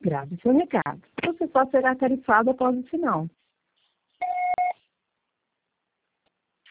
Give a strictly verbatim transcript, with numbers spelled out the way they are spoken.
Grave seu recado. Você só será tarifado após o sinal.